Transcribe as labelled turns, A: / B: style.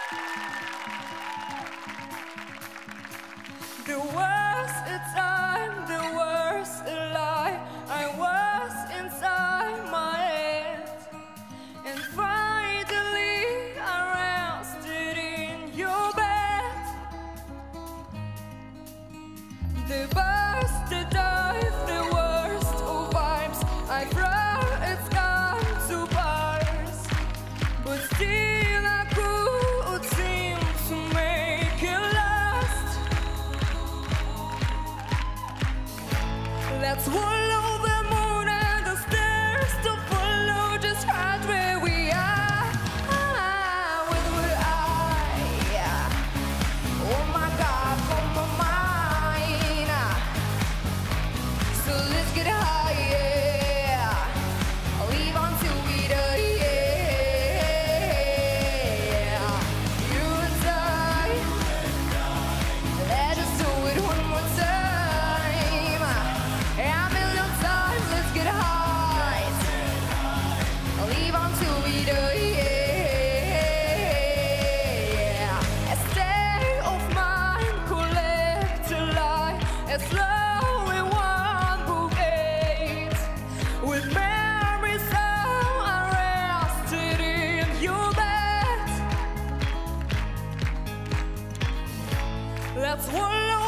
A: The worst a time, the worst a lie. I was inside my head, and finally I rested in your bed. The worst to dive, the worst of vibes. I throw it's gone to bars, but still I could seem to make it last. Let's follow the moon and the stars to follow just right where we are. Where would I? Oh my God, from my mind. So let's get high, yeah. Leave until we die, yeah. You and I, let us do it one more time. A million times, let's get high. Leave until we die, yeah. A state of mind, collect a lie. A slow in one bouquet. With memories so arrested in your bed. Let's wallow